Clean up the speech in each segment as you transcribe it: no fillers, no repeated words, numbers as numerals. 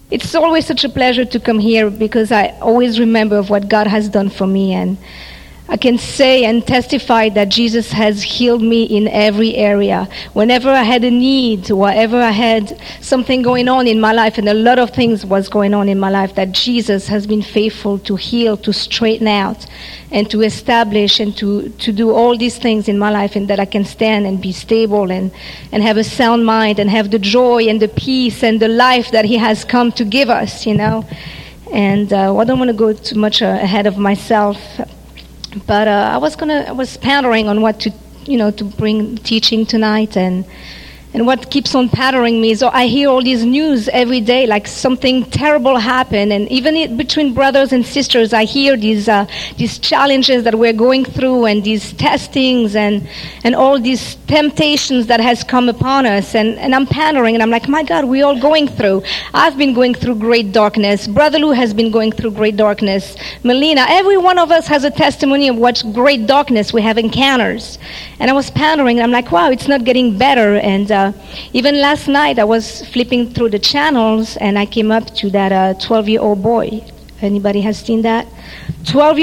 It's always such a pleasure to come here because I always remember of what God has done for me, and I can say and testify that Jesus has healed me in every area. Whenever I had a need, wherever I had something going on in my life, and a lot of things was going on in my life, that Jesus has been faithful to heal, to straighten out, and to establish, and to do all these things in my life, and that I can stand and be stable and have a sound mind and have the joy and the peace and the life that He has come to give us, And I don't want to go too much ahead of myself. But I was pondering on what to bring teaching tonight, and what keeps on pondering me is I hear all these news every day, like something terrible happened, and even between brothers and sisters, I hear these challenges that we're going through, and these testings, and all these temptations that has come upon us, and I'm pondering, and I'm like, my God, we're all going through. I've been going through great darkness. Brother Lou has been going through great darkness. Melina, every one of us has a testimony of what great darkness we have encounters. And I was pondering, and I'm like, wow, it's not getting better. And even last night, I was flipping through the channels, and I came up to that 12-year-old boy. Anybody has seen that? 12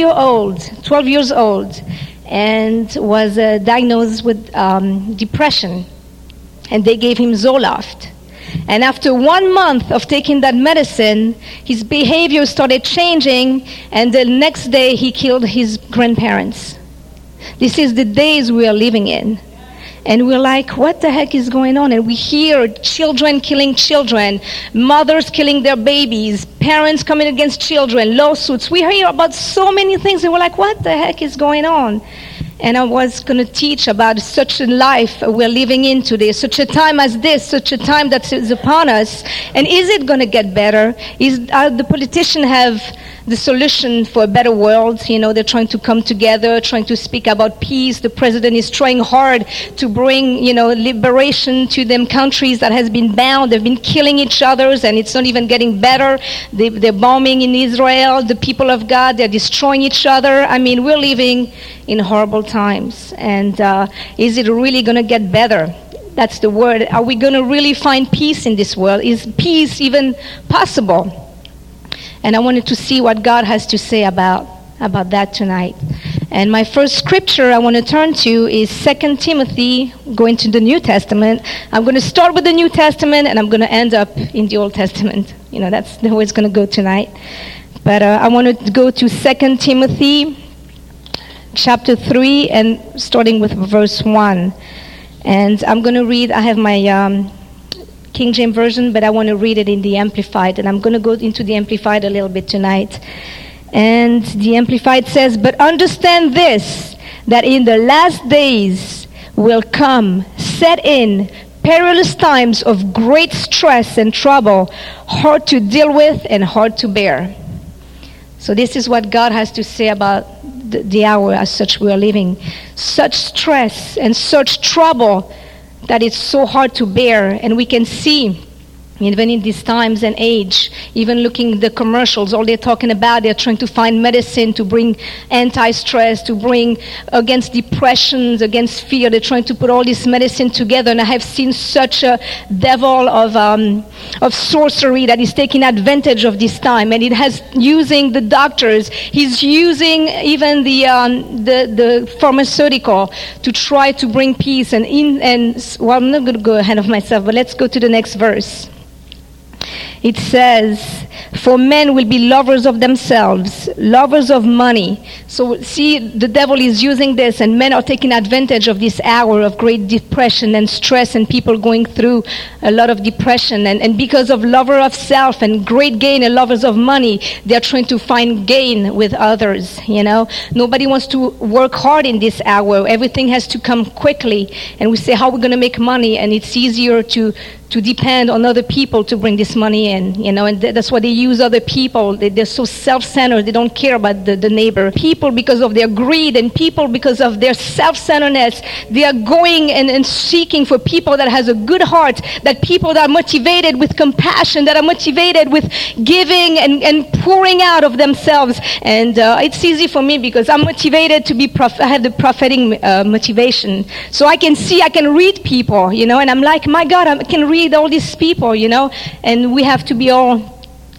years old, and was diagnosed with depression. And they gave him Zoloft. And after 1 month of taking that medicine, his behavior started changing, and the next day he killed his grandparents. This is the days we are living in. And we're like, what the heck is going on? And we hear children killing children, mothers killing their babies, parents coming against children, lawsuits. We hear about so many things, and we're like, what the heck is going on? And I was going to teach about such a life we're living in today, such a time as this, such a time that is upon us. And is it going to get better? The politicians have the solution for a better world? They're trying to come together, trying to speak about peace. The president is trying hard to bring, liberation to them countries that has been bound. They've been killing each other, and it's not even getting better. They're bombing in Israel. The people of God, they're destroying each other. I mean, we're living in horrible times. And is it really going to get better? That's the word. Are we going to really find peace in this world? Is peace even possible? And I wanted to see what God has to say about that tonight. And my first scripture I want to turn to is 2 Timothy, going to the New Testament. I'm going to start with the New Testament, and I'm going to end up in the Old Testament. That's the way it's going to go tonight. But I want to go to 2 Timothy chapter 3, and starting with verse 1. And I'm going to read, I have my King James Version, but I want to read it in the Amplified, and I'm going to go into the Amplified a little bit tonight. And the Amplified says, but understand this, that in the last days will come, set in, perilous times of great stress and trouble, hard to deal with and hard to bear. So this is what God has to say about the hour as such we are living. Such stress and such trouble that it's so hard to bear. And we can see, even in these times and age, even looking at the commercials, all they're talking about, they're trying to find medicine to bring anti-stress, to bring against depressions, against fear. They're trying to put all this medicine together. And I have seen such a devil of sorcery that is taking advantage of this time. And it has using the doctors. He's using even the pharmaceutical to try to bring peace. And I'm not going to go ahead of myself, but let's go to the next verse. It says, for men will be lovers of themselves, lovers of money. So see, the devil is using this, and men are taking advantage of this hour of great depression and stress, and people going through a lot of depression. And because of lover of self and great gain and lovers of money, they're trying to find gain with others, Nobody wants to work hard in this hour. Everything has to come quickly. And we say, how are we going to make money? And it's easier to depend on other people to bring this money in, and that's why they use other people. They're so self-centered. They don't care about the neighbor. People, because of their greed, and people, because of their self-centeredness, they are going and seeking for people that has a good heart, that people that are motivated with compassion, that are motivated with giving and pouring out of themselves. And it's easy for me because I'm motivated to be, I have the prophetic motivation. So I can see, I can read people, and I'm like, my God, I can read all these people, and we have to be all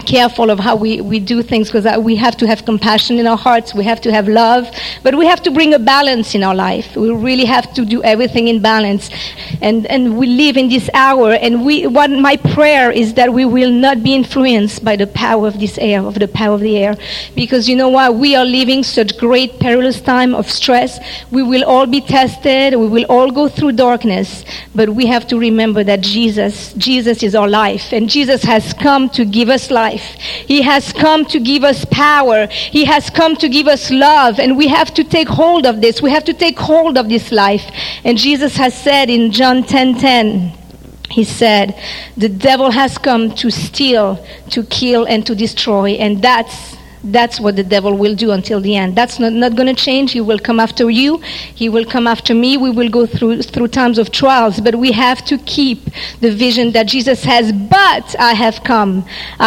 careful of how we do things, because we have to have compassion in our hearts, we have to have love, but we have to bring a balance in our life. We really have to do everything in balance, and we live in this hour, and what my prayer is that we will not be influenced by the power of this air, of the power of the air, because you know what, we are living such great perilous time of stress. We will all be tested, we will all go through darkness, but we have to remember that Jesus is our life, and Jesus has come to give us life. He has come to give us power. He has come to give us love, and we have to take hold of this. We have to take hold of this life. And Jesus has said in John 10:10, he said, the devil has come to steal, to kill, and to destroy, and that's what the devil will do until the end. That's not going to change. He will come after you. He will come after me. We will go through times of trials, but we have to keep the vision that Jesus has. But I have come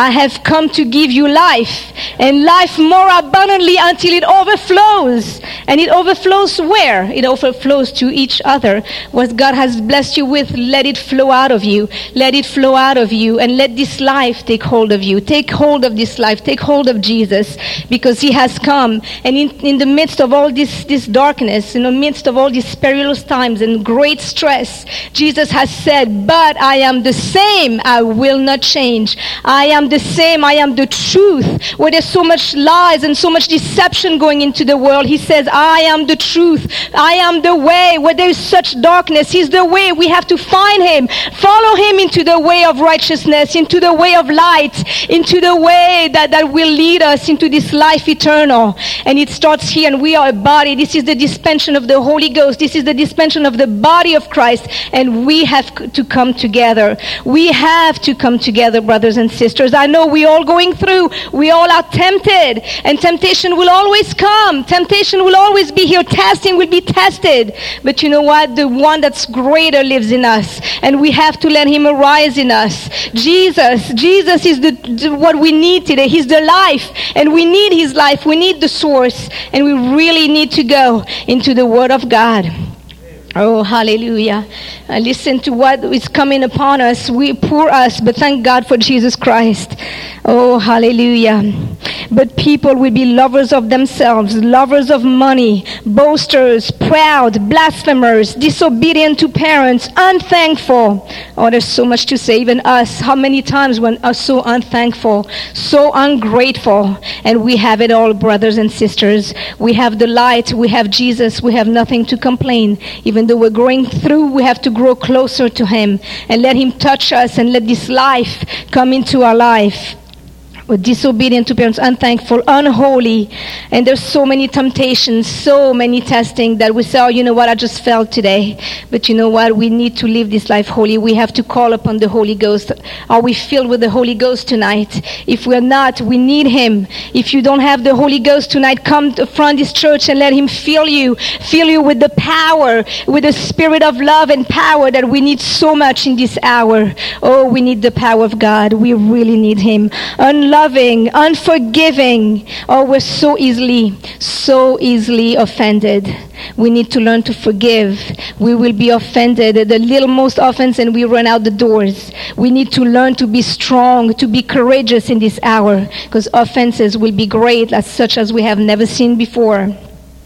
to give you life, and life more abundantly until it overflows. And it overflows where? It overflows to each other. What God has blessed you with, let it flow out of you. Let it flow out of you, and let this life take hold of you. Take hold of this life. Take hold of Jesus. Because he has come, and in the midst of all this darkness, in the midst of all these perilous times and great stress, Jesus has said, but I am the same, I will not change. I am the same, I am the truth. Where there's so much lies and so much deception going into the world, he says, I am the truth, I am the way. Where there is such darkness, he's the way. We have to find him, follow him into the way of righteousness, into the way of light, into the way that will lead us into this life eternal. And it starts here, and we are a body. This is the dispensation of the Holy Ghost. This is the dispensation of the body of Christ, and we have to come together. We have to come together, brothers and sisters. I know we all going through, we all are tempted, and temptation will always come. Temptation will always be here. Testing will be tested, but you know what, the one that's greater lives in us, and we have to let him arise in us. Jesus is what we need today. He's the life, and we need his life. We need the source, and we really need to go into the Word of God. Oh, hallelujah. Listen to what is coming upon us. Poor us, but thank God for Jesus Christ. Oh, hallelujah. But people will be lovers of themselves, lovers of money, boasters, proud, blasphemers, disobedient to parents, unthankful. Oh, there's so much to say. Even us, how many times we are so unthankful, so ungrateful. And we have it all, brothers and sisters. We have the light, we have Jesus, we have nothing to complain. Even though we're going through, we have to grow closer to him and let him touch us and let this life come into our life. We're disobedient to parents, unthankful, unholy, and there's so many temptations, so many testing that we say, oh, you know what, I just fell today. But you know what, we need to live this life holy. We have to call upon the Holy Ghost. Are we filled with the Holy Ghost tonight? If we're not, we need him. If you don't have the Holy Ghost tonight, come to front this church and let him fill you with the power, with the spirit of love and power that we need so much in this hour. Oh, we need the power of God. We really need him. Unloving, unforgiving. Oh, we're so easily offended. We need to learn to forgive. We will be offended at the littlest offense and we run out the doors. We need to learn to be strong, to be courageous in this hour, because offenses will be great, as such as we have never seen before.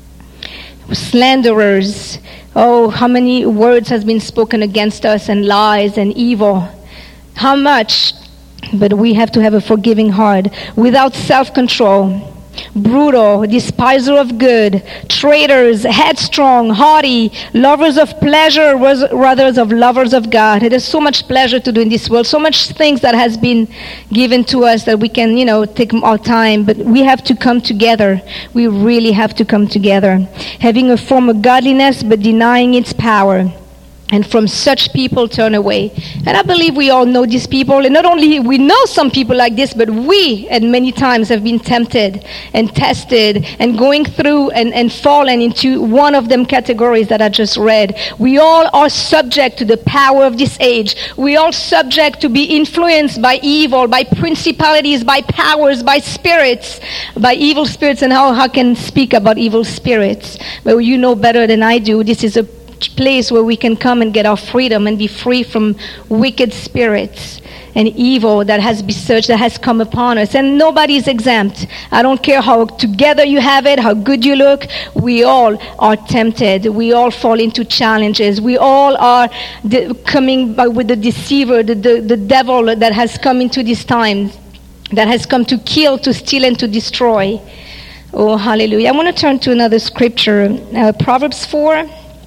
Slanderers. Oh, how many words has been spoken against us, and lies and evil. How much? But we have to have a forgiving heart, without self-control, brutal, despiser of good, traitors, headstrong, haughty, lovers of pleasure rather than lovers of God. There's so much pleasure to do in this world, so much things that has been given to us that we can, take our time, but we have to come together. We really have to come together. Having a form of godliness, but denying its power. And from such people turn away. And I believe we all know these people. And not only we know some people like this, but we at many times have been tempted and tested and going through and fallen into one of them categories that I just read. We all are subject to the power of this age. We all subject to be influenced by evil, by principalities, by powers, by spirits, by evil spirits. And how I can speak about evil spirits. But you know better than I do. This is a place where we can come and get our freedom and be free from wicked spirits. and evil that has besearched, that has come upon us. And nobody's exempt. I don't care how together you have it, how good you look. We all are tempted. We all fall into challenges. We all are coming by with the deceiver, the devil that has come into these times, that has come to kill, to steal, and to destroy. Oh, hallelujah. I want to turn to another scripture, Proverbs 4.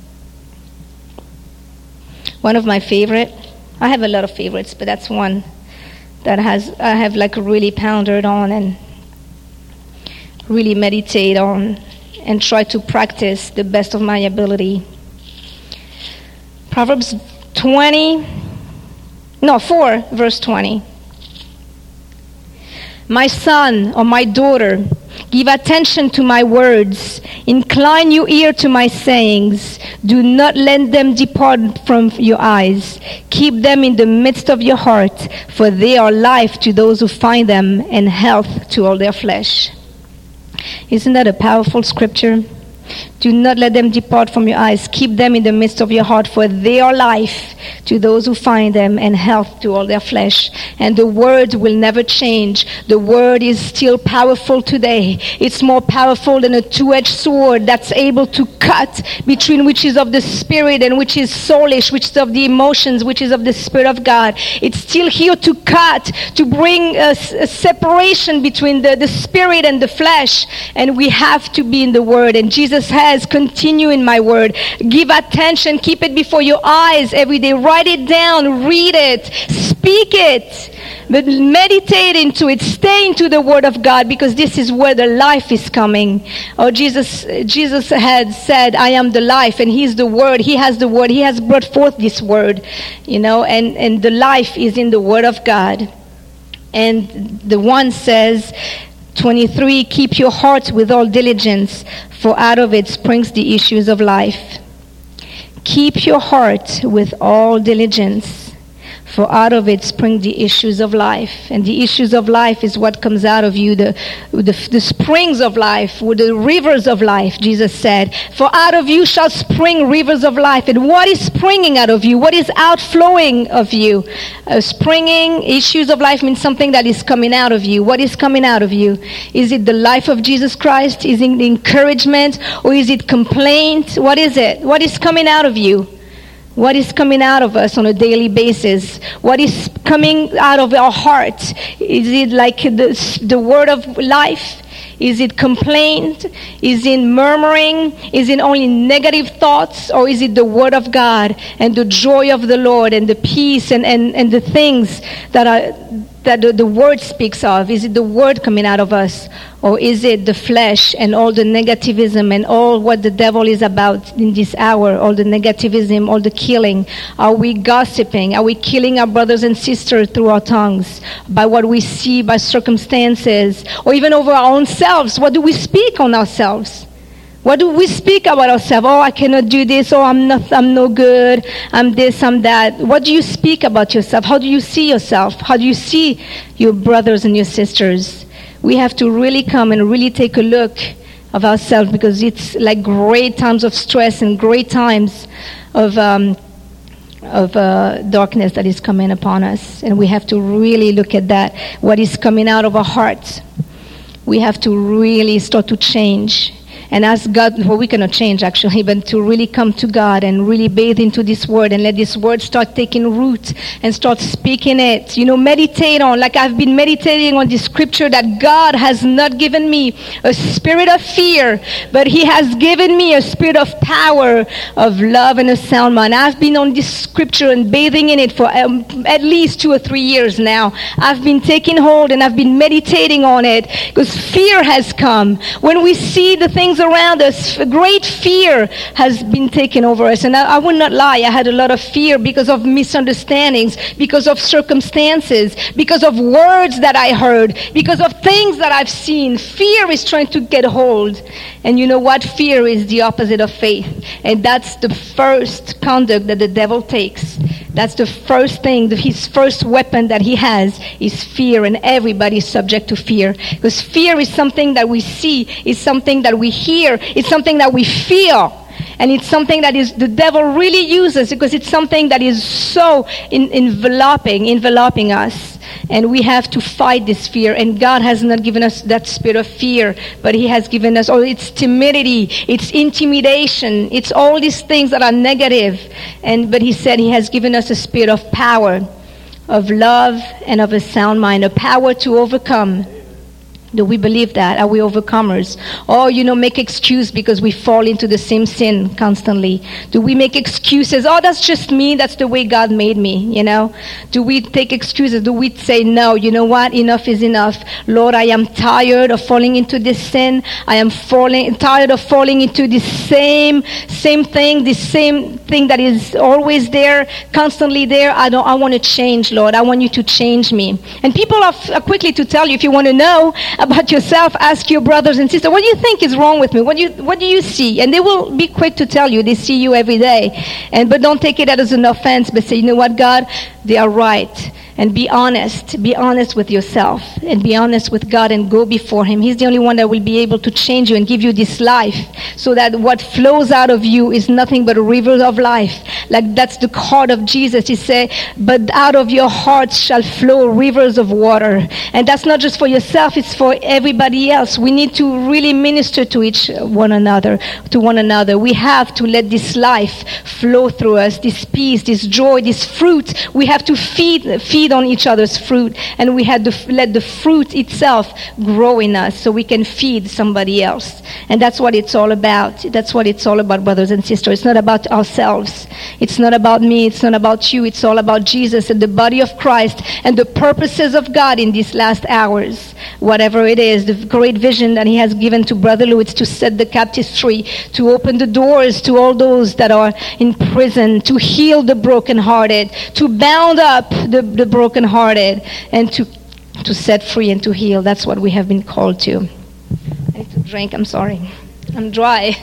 One of my favorite. I have a lot of favorites, but that's one that I have like really pondered on and really meditate on and try to practice the best of my ability. Proverbs 4, verse 20. My son or my daughter, give attention to my words. Incline your ear to my sayings. Do not let them depart from your eyes. Keep them in the midst of your heart, for they are life to those who find them and health to all their flesh. Isn't that a powerful scripture? Do not let them depart from your eyes. Keep them in the midst of your heart, for they are life to those who find them and health to all their flesh. And the word will never change. The word is still powerful today. It's more powerful than a two-edged sword that's able to cut between which is of the spirit and which is soulish, which is of the emotions, which is of the Spirit of God. It's still here to cut, to bring a separation between the spirit and the flesh. And we have to be in the word. And Jesus has, continue in my word. Give attention. Keep it before your eyes every day. Write it down. Read it. Speak it. But meditate into it. Stay into the word of God, because this is where the life is coming. Oh, Jesus had said, I am the life, and He is the word. He has the word. He has brought forth this word, and the life is in the word of God. And the one says, 23, keep your heart with all diligence, for out of it springs the issues of life. Keep your heart with all diligence, for out of it spring the issues of life. And the issues of life is what comes out of you, the springs of life, with the rivers of life, Jesus said. For out of you shall spring rivers of life. And what is springing out of you? What is outflowing of you? Springing issues of life means something that is coming out of you. What is coming out of you? Is it the life of Jesus Christ? Is it the encouragement? Or is it complaint? What is it? What is coming out of you? What is coming out of us on a daily basis? What is coming out of our heart? Is it like the word of life? Is it complaint? Is it murmuring? Is it only negative thoughts? Or is it the word of God and the joy of the Lord and the peace and the things that the word speaks of? Is it the word coming out of us? Or is it the flesh and all the negativism and all what the devil is about in this hour? All the negativism, all the killing. Are we gossiping? Are we killing our brothers and sisters through our tongues? By what we see, by circumstances, or even over our own selves? What do we speak on ourselves? What do we speak about ourselves? Oh, I cannot do this. Oh, I'm no good. I'm this, I'm that. What do you speak about yourself? How do you see yourself? How do you see your brothers and your sisters? We have to really come and really take a look of ourselves, because it's like great times of stress and great times of darkness that is coming upon us. And we have to really look at that, what is coming out of our hearts. We have to really start to change and ask God, well, we cannot change actually, but to really come to God and really bathe into this word and let this word start taking root and start speaking it. Meditate on, like I've been meditating on this scripture, that God has not given me a spirit of fear, but He has given me a spirit of power, of love, and a sound mind. I've been on this scripture and bathing in it for at least 2 or 3 years now. I've been taking hold and I've been meditating on it, because fear has come. When we see the things around us, great fear has been taken over us. And I will not lie, I had a lot of fear because of misunderstandings, because of circumstances, because of words that I heard, because of things that I've seen. Fear is trying to get hold. And you know what? Fear is the opposite of faith. And that's the first conduct that the devil takes. That's the first thing, his first weapon that he has is fear, and everybody's subject to fear. Because fear is something that we see, is something that we hear, it's something that we feel. And it's something that is the devil really uses because it's something that is so enveloping us. And we have to fight this fear. And God has not given us that spirit of fear, but he has given us, it's timidity, it's intimidation, it's all these things that are negative. But he said he has given us a spirit of power, of love, and of a sound mind, a power to overcome. Do we believe that? Are we overcomers? Or, make excuse because we fall into the same sin constantly. Do we make excuses? Oh, that's just me. That's the way God made me, Do we take excuses? Do we say, no, you know what? Enough is enough. Lord, I am tired of falling into this sin. I am tired of falling into this same thing, this same thing that is always there, constantly there. I want to change, Lord. I want you to change me. And people are quickly to tell you, if you want to know about yourself, ask your brothers and sisters, what do you think is wrong with me? What do you see? And they will be quick to tell you. They see you every day. But don't take it as an offense, but say, you know what, God? They are right. And be honest. Be honest with yourself. And be honest with God and go before him. He's the only one that will be able to change you and give you this life. So that what flows out of you is nothing but a river of life. Like that's the heart of Jesus. He said, but out of your heart shall flow rivers of water. And that's not just for yourself, it's for everybody else. We need to really minister to one another. We have to let this life flow through us, this peace, this joy, this fruit. We have to feed on each other's fruit, and we had to let the fruit itself grow in us so we can feed somebody else. And that's what it's all about. That's what it's all about, brothers and sisters. It's not about ourselves. It's not about me. It's not about you. It's all about Jesus and the body of Christ and the purposes of God in these last hours. Whatever it is, the great vision that he has given to Brother Lou, it's to set the captives free, to open the doors to all those that are in prison, to heal the brokenhearted, to bound up the brokenhearted, and to set free and to heal. That's what we have been called to. I need to drink. I'm sorry. I'm dry.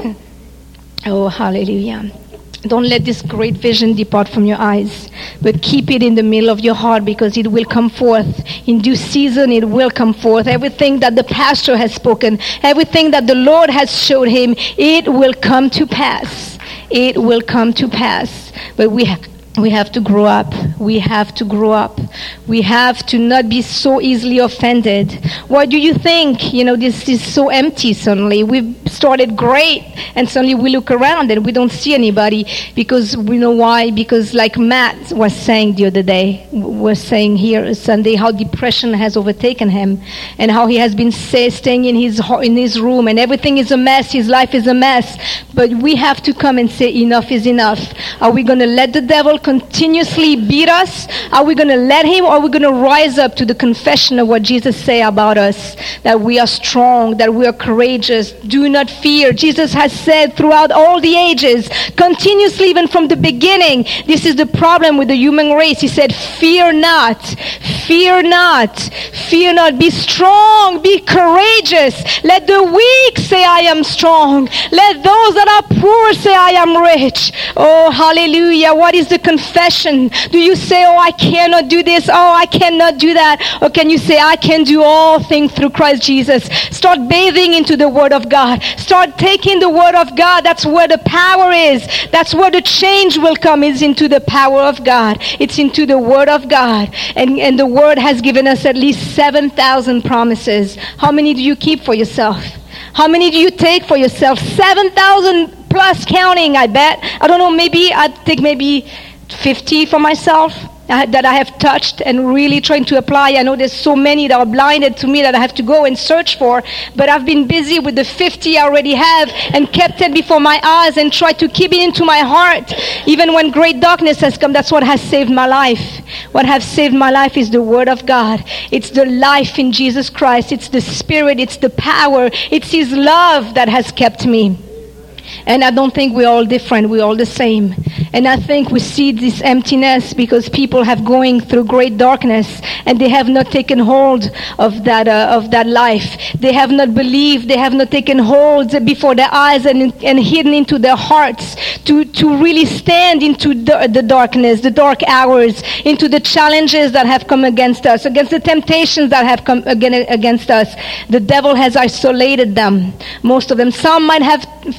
Oh, hallelujah. Don't let this great vision depart from your eyes, but keep it in the middle of your heart, because it will come forth. In due season, it will come forth. Everything that the pastor has spoken, everything that the Lord has showed him, it will come to pass. It will come to pass. But we have to grow up. We have to grow up. We have to not be so easily offended. Why do you think, this is so empty suddenly? We've started great, and suddenly we look around and we don't see anybody, because we know why. Because like Matt was saying the other day, was saying here Sunday, how depression has overtaken him, and how he has been staying in his room, and everything is a mess. His life is a mess. But we have to come and say, enough is enough. Are we going to let the devil continuously beat us? Are we going to let him, or are we going to rise up to the confession of what Jesus said about us? That we are strong, that we are courageous. Do not fear. Jesus has said throughout all the ages, continuously, even from the beginning, this is the problem with the human race. He said, fear not, fear not, fear not. Be strong, be courageous. Let the weak say, I am strong. Let those that are poor say, I am rich. Oh, hallelujah. What is the confession? Do you say, oh, I cannot do this, oh, I cannot do that? Or can you say, I can do all things through Christ Jesus? Start bathing into the Word of God. Start taking the Word of God. That's where the power is. That's where the change will come, is into the power of God. It's into the Word of God. And the Word has given us at least 7,000 promises. How many do you keep for yourself? How many do you take for yourself? 7,000 plus counting, I bet. I don't know, maybe I'd take maybe 50 for myself that I have touched and really trying to apply. I know there's so many that are blinded to me that I have to go and search for, but I've been busy with the 50 I already have and kept it before my eyes and tried to keep it into my heart. Even when great darkness has come, that's what has saved my life. What has saved my life is the Word of God. It's the life in Jesus Christ. It's the Spirit. It's the power. It's His love that has kept me. And I don't think we're all different. We're all the same. And I think we see this emptiness because people have going through great darkness and they have not taken hold of that life. They have not believed. They have not taken hold before their eyes and hidden into their hearts to really stand into the darkness, the dark hours, into the challenges that have come against us, against the temptations that have come against us. The devil has isolated them, most of them. Some might have found a good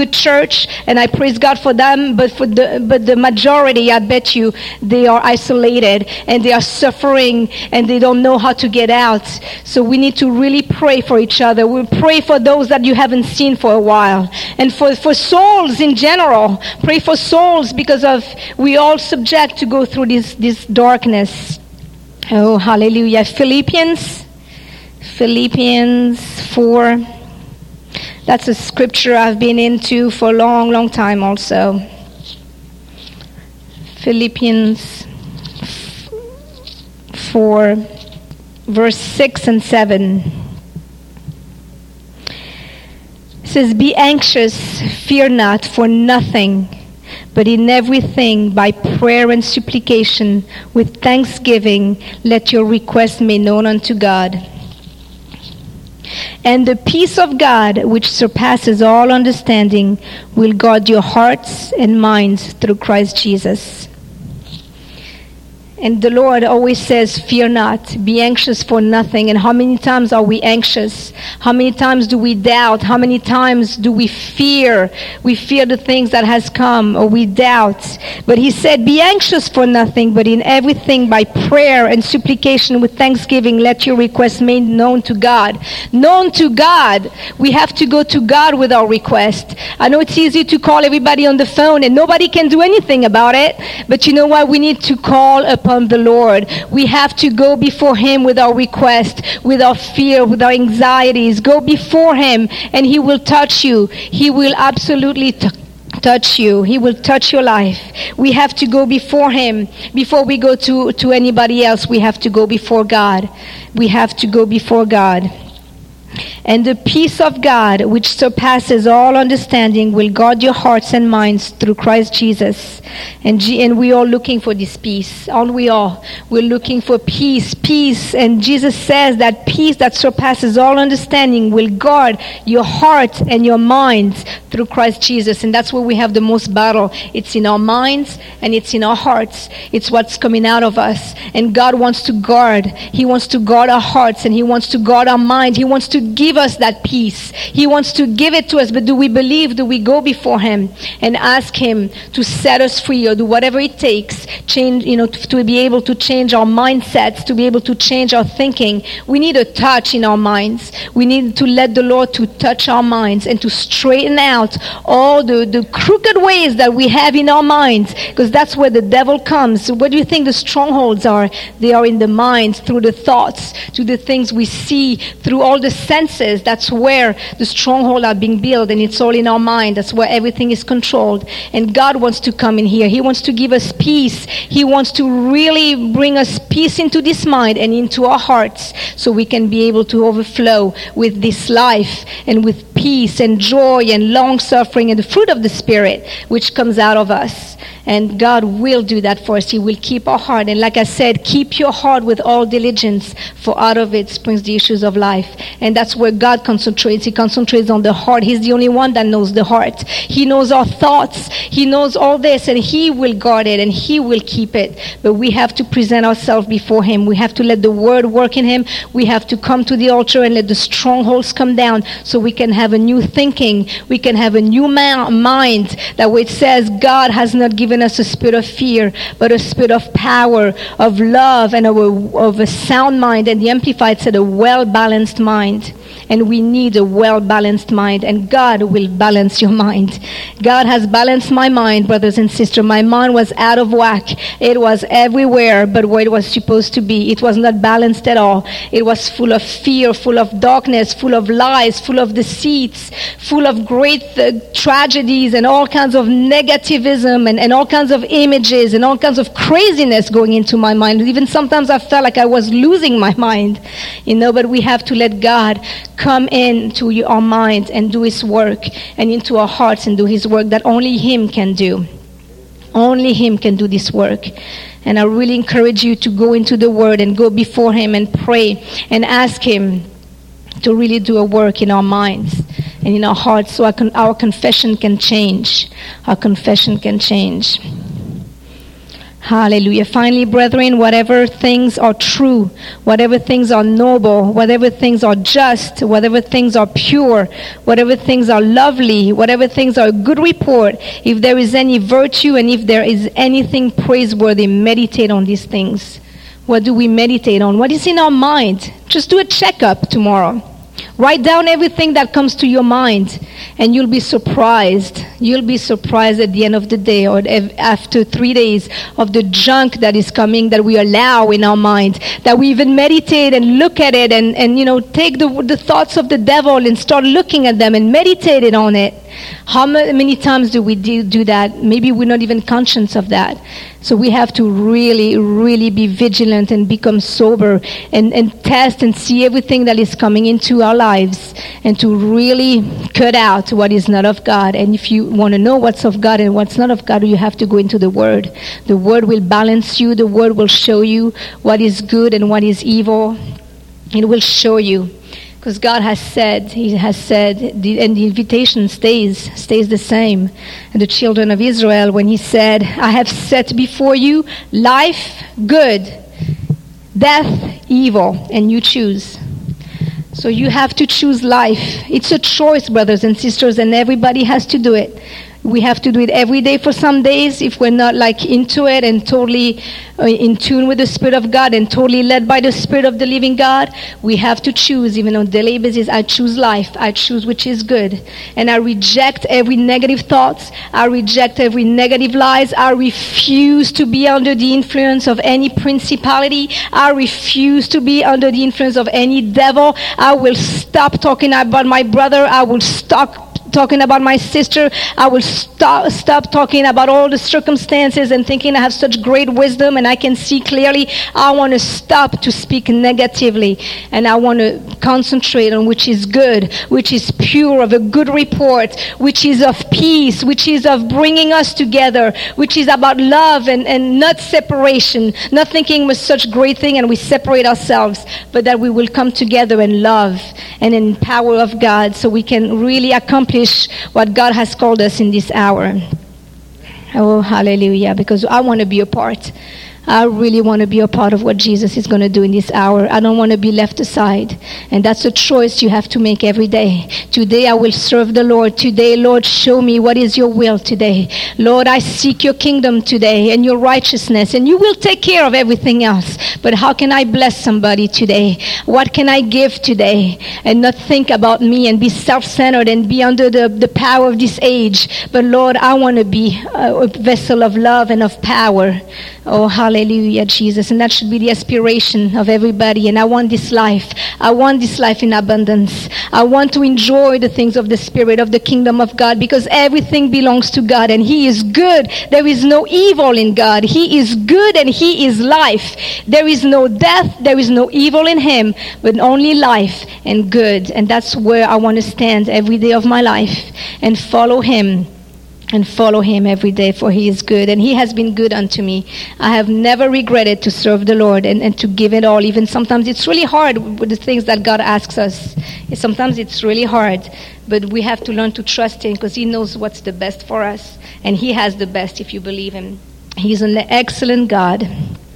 good church, and I praise God for them, but the majority, I bet you, they are isolated, and they are suffering, and they don't know how to get out. So we need to really pray for each other. We pray for those that you haven't seen for a while. And for souls in general, pray for souls, because of we all subject to go through this darkness. Oh, hallelujah. Philippians 4. That's a scripture I've been into for a long, long time also. Philippians 4, verse 6 and 7. It says, "Be anxious, fear not for nothing, but in everything by prayer and supplication with thanksgiving let your requests be known unto God. And the peace of God, which surpasses all understanding, will guard your hearts and minds through Christ Jesus." And the Lord always says, fear not, be anxious for nothing. And how many times are we anxious? How many times do we doubt? How many times do we fear? We fear the things that has come, or we doubt. But he said, be anxious for nothing, but in everything by prayer and supplication with thanksgiving, let your requests made known to God. Known to God. We have to go to God with our request. I know it's easy to call everybody on the phone and nobody can do anything about it. But you know what? We need to call upon the Lord. We have to go before him with our request, with our fear, with our anxieties. Go before him and he will touch you. He will absolutely touch you. He will touch your life. We have to go before him. Before we go to anybody else, we have to go before God. We have to go before God. And the peace of God, which surpasses all understanding, will guard your hearts and minds through Christ Jesus. And we are looking for this peace. Aren't we all? We're looking for peace. Peace. And Jesus says that peace that surpasses all understanding will guard your heart and your minds through Christ Jesus. And that's where we have the most battle. It's in our minds and it's in our hearts. It's what's coming out of us. And God wants to guard. He wants to guard our hearts and he wants to guard our mind. He wants to give us that peace. He wants to give it to us, but do we believe? Do we go before him and ask him to set us free, or do whatever it takes, change, to be able to change our mindsets, to be able to change our thinking? We need a touch in our minds. We need to let the Lord to touch our minds and to straighten out all the crooked ways that we have in our minds, because that's where the devil comes. So where do you think the strongholds are? They are in the mind, through the thoughts, to the things we see, through all the senses. That's where the strongholds are being built, and it's all in our mind. That's where everything is controlled. And God wants to come in here. He wants to give us peace. He wants to really bring us peace into this mind and into our hearts, so we can be able to overflow with this life and with peace and joy and long suffering and the fruit of the Spirit which comes out of us. And God will do that for us. He will keep our heart. And like I said, keep your heart with all diligence, for out of it springs the issues of life. And that's where God concentrates. He concentrates on the heart. He's the only one that knows the heart. He knows our thoughts. He knows all this, and he will guard it and he will keep it. But we have to present ourselves before him. We have to let the word work in him. We have to come to the altar and let the strongholds come down, so we can have a new thinking. We can have a new mind. That way it says God has not given us a spirit of fear, but a spirit of power, of love, and of a sound mind. And the Amplified said a well-balanced mind. And we need a well-balanced mind, and God will balance your mind. God has balanced my mind, brothers and sisters. My mind was out of whack. It was everywhere but where it was supposed to be. It was not balanced at all. It was full of fear, full of darkness, full of lies, full of deceits, full of great tragedies and all kinds of negativism and all kinds of images and all kinds of craziness going into my mind. Even sometimes I felt like I was losing my mind, but we have to let God come into our minds and do his work, and into our hearts and do his work that only him can do. Only him can do this work. And I really encourage you to go into the word and go before him and pray and ask him to really do a work in our minds and in our hearts, so our confession can change. Our confession can change. Hallelujah. Finally, brethren, whatever things are true, whatever things are noble, whatever things are just, whatever things are pure, whatever things are lovely, whatever things are good report, if there is any virtue and if there is anything praiseworthy, meditate on these things. What do we meditate on? What is in our mind? Just do a checkup tomorrow. Write down everything that comes to your mind, and you'll be surprised. You'll be surprised at the end of the day or after 3 days of the junk that is coming that we allow in our mind, that we even meditate and look at it and take the thoughts of the devil and start looking at them and meditate on it. How many times do we do that? Maybe we're not even conscious of that. So we have to really, really be vigilant and become sober and test and see everything that is coming into our lives and to really cut out what is not of God. And if you want to know what's of God and what's not of God, you have to go into the Word. The Word will balance you. The Word will show you what is good and what is evil. It will show you. Because God has said, and the invitation stays the same. And the children of Israel, when He said, I have set before you life, good, death, evil, and you choose. So you have to choose life. It's a choice, brothers and sisters, and everybody has to do it. We have to do it every day for some days if we're not into it and totally in tune with the Spirit of God and totally led by the Spirit of the living God. We have to choose, even on a daily basis. I choose life. I choose which is good. And I reject every negative thoughts. I reject every negative lies. I refuse to be under the influence of any principality. I refuse to be under the influence of any devil. I will stop talking about my brother. I will stop talking about my sister. I will stop talking about all the circumstances and thinking I have such great wisdom and I can see clearly. I want to stop to speak negatively, and I want to concentrate on which is good, which is pure, of a good report, which is of peace, which is of bringing us together, which is about love and not separation, not thinking we're such great thing and we separate ourselves, but that we will come together in love and in power of God so we can really accomplish what God has called us in this hour. Oh, hallelujah, because I want to be a part. I really want to be a part of what Jesus is going to do in this hour. I don't want to be left aside. And that's a choice you have to make every day. Today I will serve the Lord. Today, Lord, show me what is your will today. Lord, I seek your kingdom today and your righteousness, and you will take care of everything else. But how can I bless somebody today? What can I give today? And not think about me and be self-centered and be under the power of this age. But Lord, I want to be a vessel of love and of power. Oh, hallelujah, Jesus. And that should be the aspiration of everybody. And I want this life. I want this life in abundance. I want to enjoy the things of the Spirit, of the kingdom of God, because everything belongs to God and He is good. There is no evil in God. He is good and He is life. There is no death. There is no evil in Him, but only life and good. And that's where I want to stand every day of my life and follow Him. And follow Him every day, for He is good. And He has been good unto me. I have never regretted to serve the Lord and to give it all. Even sometimes it's really hard with the things that God asks us. Sometimes it's really hard. But we have to learn to trust Him because He knows what's the best for us. And He has the best if you believe Him. He's an excellent God.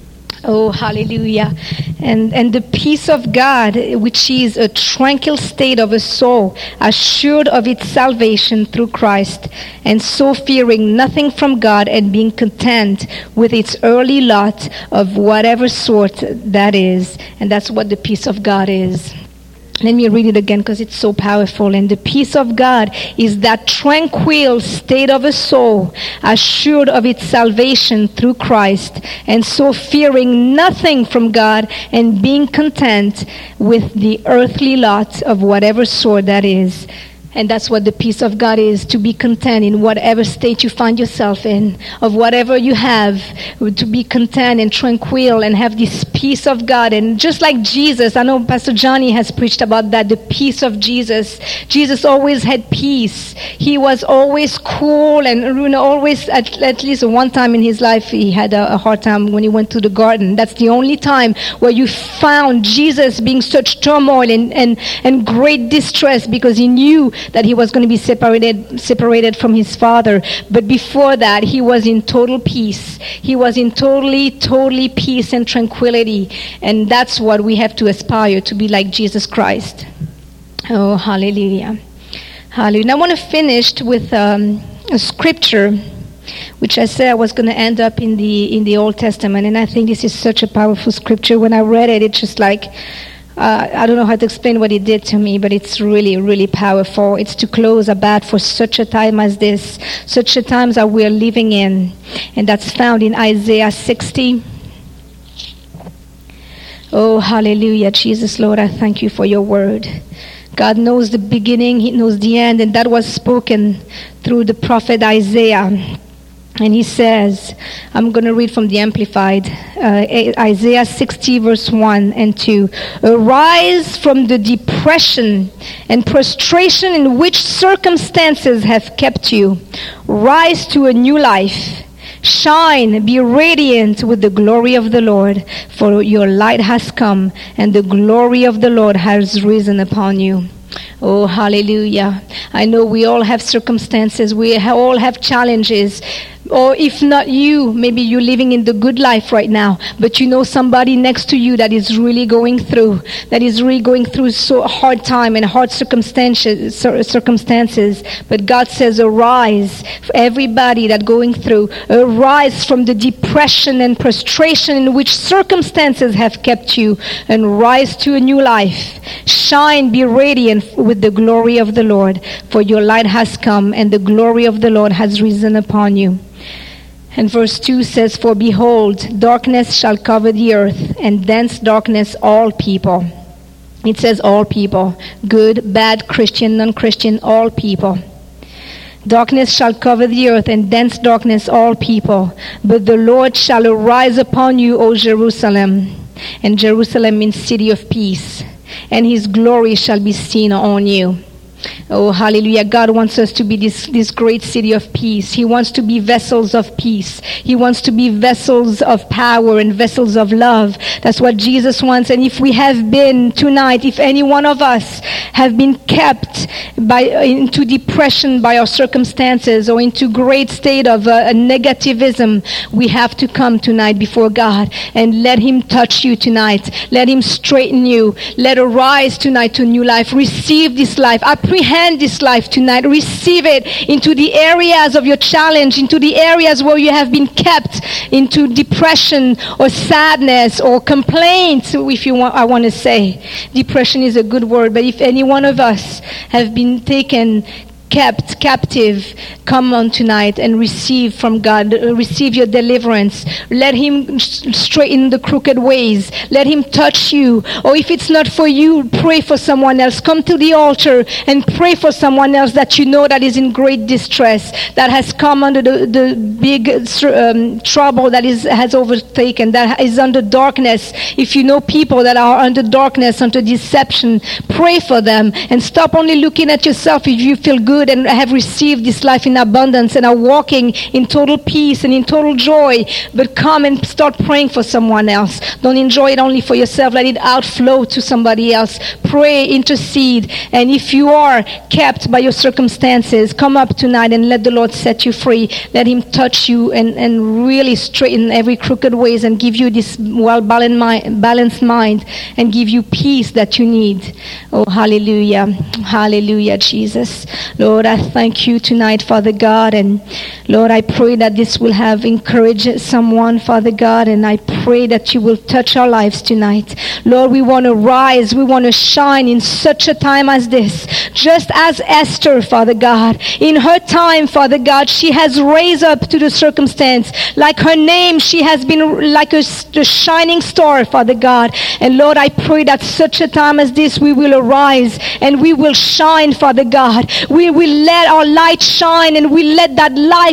Oh, hallelujah. And the peace of God, which is a tranquil state of a soul, assured of its salvation through Christ, and so fearing nothing from God and being content with its early lot of whatever sort that is. And that's what the peace of God is. Let me read it again because it's so powerful. And the peace of God is that tranquil state of a soul, assured of its salvation through Christ, and so fearing nothing from God and being content with the earthly lot of whatever sort that is. And that's what the peace of God is, to be content in whatever state you find yourself in, of whatever you have, to be content and tranquil and have this peace of God. And just like Jesus, I know Pastor Johnny has preached about that, the peace of Jesus. Jesus always had peace. He was always cool and always, at least one time in his life, he had a hard time when he went to the garden. That's the only time where you found Jesus being such turmoil and great distress, because he knew that he was going to be separated from his father. But before that, he was in total peace. He was in totally peace and tranquility. And that's what we have to aspire to be like Jesus Christ. Oh, hallelujah. Hallelujah. And I want to finish with a scripture, which I said I was going to end up in the Old Testament. And I think this is such a powerful scripture. When I read it, it's just like, I don't know how to explain what it did to me, but it's really, really powerful. It's to close a bat for such a time as this, such a time that we're living in. And that's found in Isaiah 60. Oh, hallelujah. Jesus, Lord, I thank you for your word. God knows the beginning, he knows the end, and that was spoken through the prophet Isaiah. And he says, I'm going to read from the Amplified, Isaiah 60 verse 1 and 2. Arise from the depression and prostration in which circumstances have kept you. Rise to a new life. Shine, be radiant with the glory of the Lord, for your light has come, and the glory of the Lord has risen upon you. Oh, hallelujah. I know we all have circumstances. We all have challenges. Or if not you, maybe you're living in the good life right now, but you know somebody next to you that is really going through so hard time and hard circumstances. But God says, arise, everybody that going through, arise from the depression and prostration in which circumstances have kept you, and rise to a new life. Shine, be radiant with the glory of the Lord, for your light has come, and the glory of the Lord has risen upon you. And verse 2 says, for behold, darkness shall cover the earth, and dense darkness all people. It says all people, good, bad, Christian, non-Christian, all people. Darkness shall cover the earth, and dense darkness all people. But the Lord shall arise upon you, O Jerusalem. And Jerusalem means city of peace. And his glory shall be seen on you. Oh, hallelujah. God wants us to be this great city of peace. He wants to be vessels of peace. He wants to be vessels of power and vessels of love. That's what Jesus wants. And if we have been tonight, if any one of us have been kept into depression by our circumstances or into great state of negativism, we have to come tonight before God and let him touch you tonight. Let him straighten you. Let arise tonight to new life. Receive this life. Apprehend this life tonight. Receive it into the areas of your challenge, into the areas where you have been kept into depression or sadness or complaint, if you want. I want to say depression is a good word, but if any one of us have been kept captive, come on tonight and receive from God. Receive your deliverance. Let him straighten the crooked ways. Let him touch you. Or if it's not for you, pray for someone else. Come to the altar and pray for someone else that you know that is in great distress, that has come under the big trouble that has overtaken, that is under darkness. If you know people that are under darkness, under deception, pray for them and stop only looking at yourself. If you feel good and have received this life in abundance and are walking in total peace and in total joy, but come and start praying for someone else. Don't enjoy it only for yourself. Let it outflow to somebody else. Pray, intercede. And if you are kept by your circumstances, come up tonight and let the Lord set you free. Let him touch you and really straighten every crooked ways and give you this well-balanced mind and give you peace that you need. Oh, hallelujah. Hallelujah, Jesus. Lord, I thank you tonight, Father God. And Lord, I pray that this will have encouraged someone, Father God. And I pray that you will touch our lives tonight. Lord, we want to rise. We want to shine in such a time as this. Just as Esther, Father God, in her time, Father God, she has raised up to the circumstance. Like her name, she has been like a shining star, Father God. And Lord, I pray that such a time as this, we will arise and we will shine, Father God. We will let our light shine, and we let that life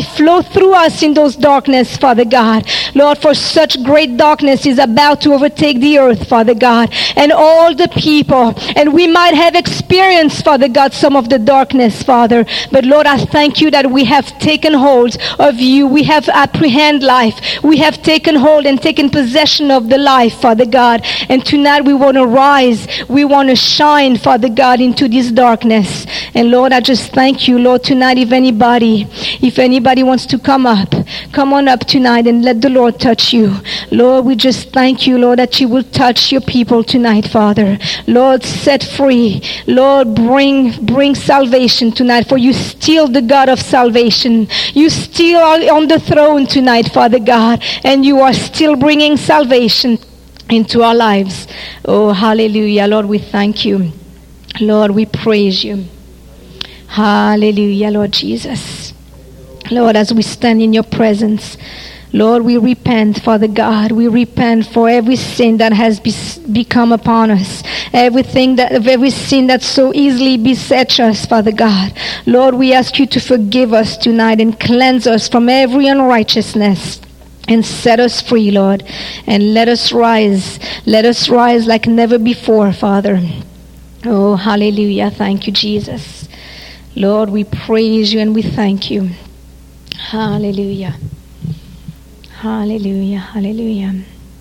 flow through us in those darkness, Father God. Lord, for such great darkness is about to overtake the earth, Father God, and all the people. And we might have experienced, Father God, some of the darkness, Father. But Lord, I thank you that we have taken hold of you. We have apprehended life. We have taken hold and taken possession of the life, Father God. And tonight we want to rise. We want to shine, Father God, into this darkness. And Lord, I just thank you, Lord, tonight if anybody wants to come on up tonight and let the Lord touch you. Lord, we just thank you, Lord, that you will touch your people tonight, Father. Lord, set free. Lord, bring salvation tonight, for you still the God of salvation. You still are on the throne tonight, Father God, and you are still bringing salvation into our lives. Oh, hallelujah. Lord, we thank you. Lord, we praise you. Hallelujah, Lord Jesus. Lord, as we stand in your presence, Lord, we repent, Father God. We repent for every sin that has become upon us. Every sin that so easily besets us, Father God. Lord, we ask you to forgive us tonight and cleanse us from every unrighteousness. And set us free, Lord. And let us rise. Let us rise like never before, Father. Oh, hallelujah. Thank you, Jesus. Lord, we praise you and we thank you. Hallelujah. Hallelujah. Hallelujah.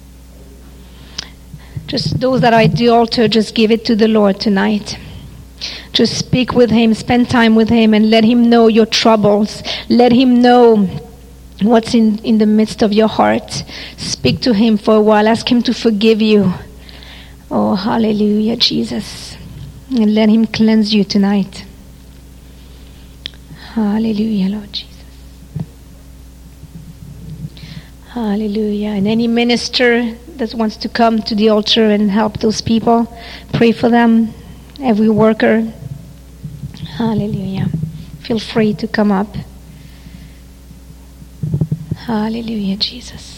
Just those that are at the altar, just give it to the Lord tonight. Just speak with him, spend time with him, and let him know your troubles. Let him know what's in the midst of your heart. Speak to him for a while. Ask him to forgive you. Oh, hallelujah, Jesus. And let him cleanse you tonight. Hallelujah, Lord Jesus. Hallelujah. And any minister that wants to come to the altar and help those people, pray for them. Every worker. Hallelujah. Feel free to come up. Hallelujah, Jesus.